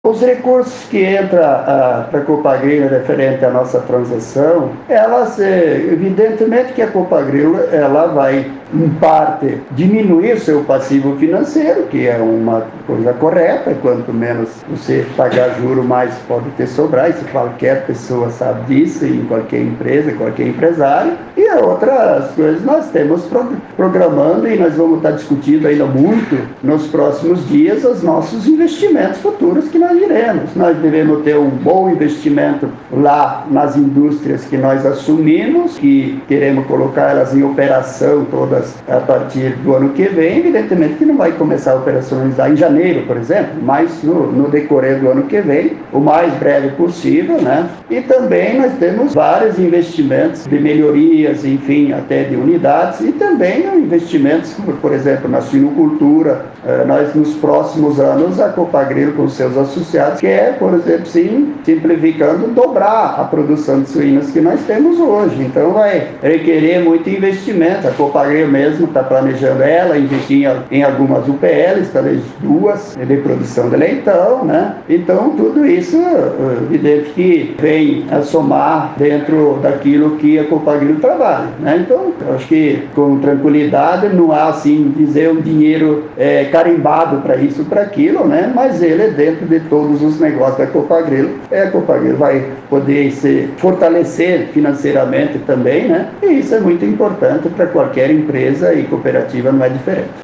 Os recursos que entram para a Copagril referente à nossa transação, evidentemente que a Copagril ela vai, em parte, diminuir o seu passivo financeiro, que é uma coisa correta. Quanto menos você pagar juro, mais pode ter sobrar. Isso qualquer pessoa sabe disso, em qualquer empresa, qualquer empresário. E outras coisas nós temos programando, e nós vamos estar discutindo ainda muito nos próximos dias os nossos investimentos futuros que nós iremos. Nós devemos ter um bom investimento lá nas indústrias que nós assumimos, que queremos colocar elas em operação todas a partir do ano que vem. Evidentemente que não vai começar a operacionalizar em janeiro, por exemplo, mas no decorrer do ano que vem, o mais breve possível, né? E também nós temos vários investimentos de melhorias, enfim, até de unidades, e também investimentos, por exemplo, na suinocultura. Nós, nos próximos anos, a Copagril com seus associados quer, por exemplo, sim, simplificando, dobrar a produção de suínos que nós temos hoje. Então vai requerer muito investimento. A Copagril mesmo está planejando investir em algumas UPLs, talvez 2, de produção de leitão, né? Então tudo isso, evidente que vem a somar dentro daquilo que a Copagril trabalha, né? Então, eu acho que com tranquilidade, não há assim dizer um dinheiro carimbado para isso, para aquilo, né? Mas ele é dentro de todos os negócios da Copagril. A Copagril vai poder se fortalecer financeiramente também, né? E isso é muito importante para qualquer empresa, e cooperativa não é diferente.